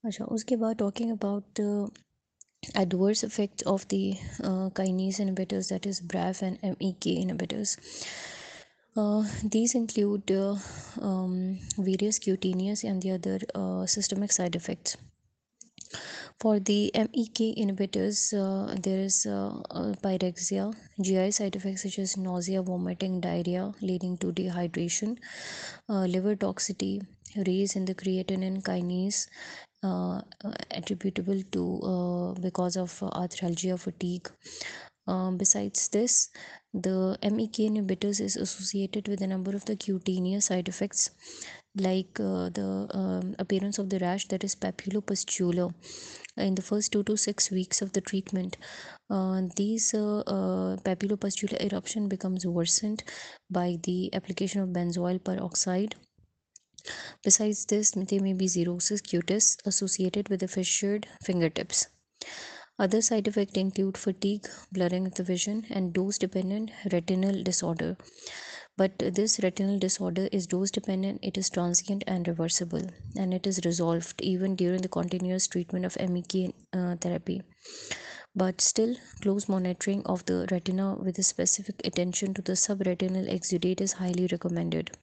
अच्छा, उसके बाद talking about the adverse effects of the kinase inhibitors, that is BRAF and MEK inhibitors. These include various cutaneous and the other systemic side effects. For the MEK inhibitors, there is pyrexia, GI side effects such as nausea, vomiting, diarrhea leading to dehydration, liver toxicity, raise in the creatinine kinase, attributable to because of arthralgia, fatigue. Besides this, the MEK inhibitors is associated with a number of the cutaneous side effects, like the appearance of the rash, that is papulopustular, in the first 2 to 6 weeks of the treatment. These papulopustular eruption becomes worsened by the application of benzoyl peroxide. Besides this, there may be xerosis cutis associated with the fissured fingertips. Other side effects include fatigue, blurring of the vision, and dose-dependent retinal disorder. But this retinal disorder is dose-dependent, it is transient and reversible, and it is resolved even during the continuous treatment of MEK therapy. But still, close monitoring of the retina with a specific attention to the subretinal exudate is highly recommended.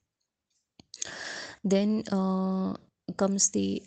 Then comes the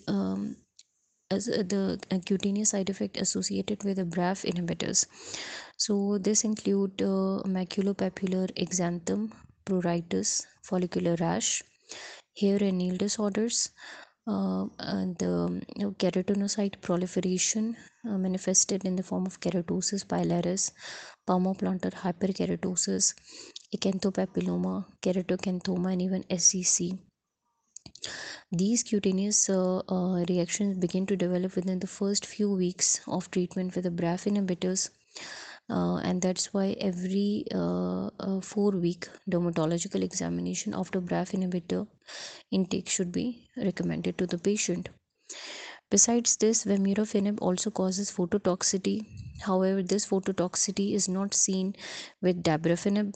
cutaneous side effect associated with the BRAF inhibitors. So this include maculopapular exanthem, pruritus, follicular rash, hair and nail disorders, and the keratinocyte proliferation manifested in the form of keratosis pilaris, palmoplantar hyperkeratosis, acanthopapilloma, keratocanthoma, and even SCC. These cutaneous reactions begin to develop within the first few weeks of treatment with the BRAF inhibitors, and that's why every 4 week dermatological examination after BRAF inhibitor intake should be recommended to the patient. Besides this, vemurafenib also causes phototoxicity. However, this phototoxicity is not seen with dabrafenib.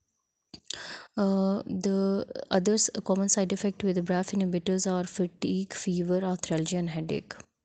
The others common side effect with the BRAF inhibitors are fatigue, fever, arthralgia, and headache.